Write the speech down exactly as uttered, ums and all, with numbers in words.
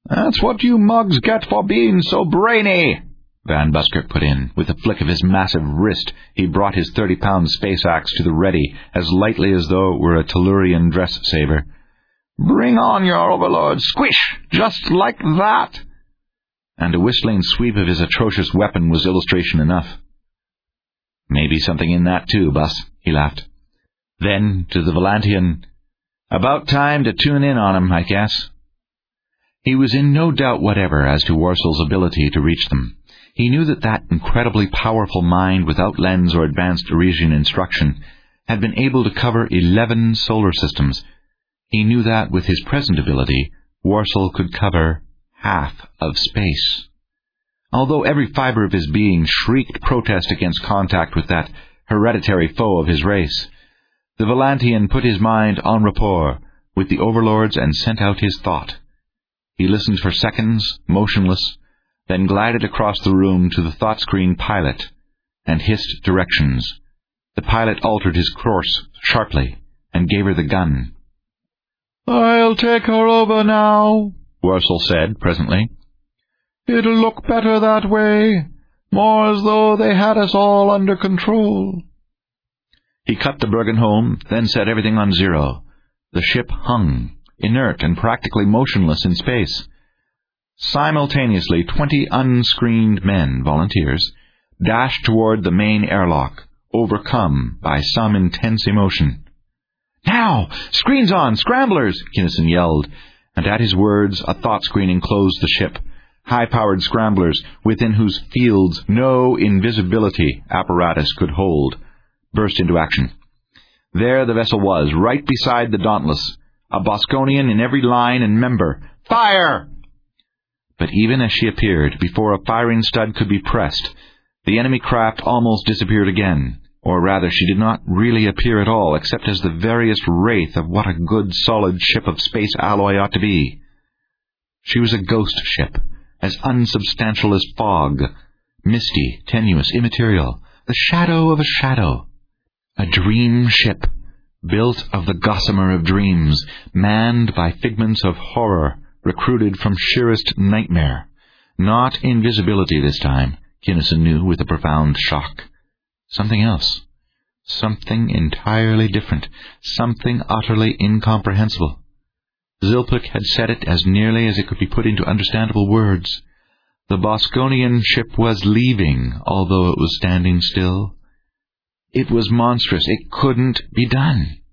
That's what you mugs get for being so brainy, Van Buskirk put in. With a flick of his massive wrist, he brought his thirty-pound space axe to the ready, as lightly as though it were a Tellurian dress-saver. Bring on your overlord! Squish! Just like that! And a whistling sweep of his atrocious weapon was illustration enough. Maybe something in that too, Bus, he laughed. Then, to the Volantian, about time to tune in on him, I guess. He was in no doubt whatever as to Warsaul's ability to reach them. He knew that that incredibly powerful mind without lens or advanced Arisian instruction had been able to cover eleven solar systems. He knew that with his present ability, Warsaul could cover half of space. Although every fiber of his being shrieked protest against contact with that hereditary foe of his race, the Volantian put his mind en rapport with the overlords and sent out his thought. He listened for seconds, motionless, then glided across the room to the thought-screen pilot and hissed directions. The pilot altered his course sharply and gave her the gun. "I'll take her over now," Warsaul said presently. "It'll look better that way, more as though they had us all under control." He cut the Bergen home, then set everything on zero. The ship hung, inert and practically motionless in space. Simultaneously, twenty unscreened men, volunteers, dashed toward the main airlock, overcome by some intense emotion. "Now! Screens on! Scramblers!" Kinnison yelled, and at his words a thought screen enclosed the ship. High-powered scramblers, within whose fields no invisibility apparatus could hold, burst into action. There the vessel was, right beside the Dauntless, a Bosconian in every line and member. "Fire!" But even as she appeared, before a firing stud could be pressed, the enemy craft almost disappeared again. Or rather, she did not really appear at all, except as the veriest wraith of what a good, solid ship of space alloy ought to be. She was a ghost ship, as unsubstantial as fog, misty, tenuous, immaterial, the shadow of a shadow. A dream ship, built of the gossamer of dreams, manned by figments of horror, recruited from sheerest nightmare. Not invisibility this time, Kinnison knew with a profound shock. Something else. Something entirely different. Something utterly incomprehensible. Zilpik had said it as nearly as it could be put into understandable words. The Bosconian ship was leaving, although it was standing still. It was monstrous. It couldn't be done.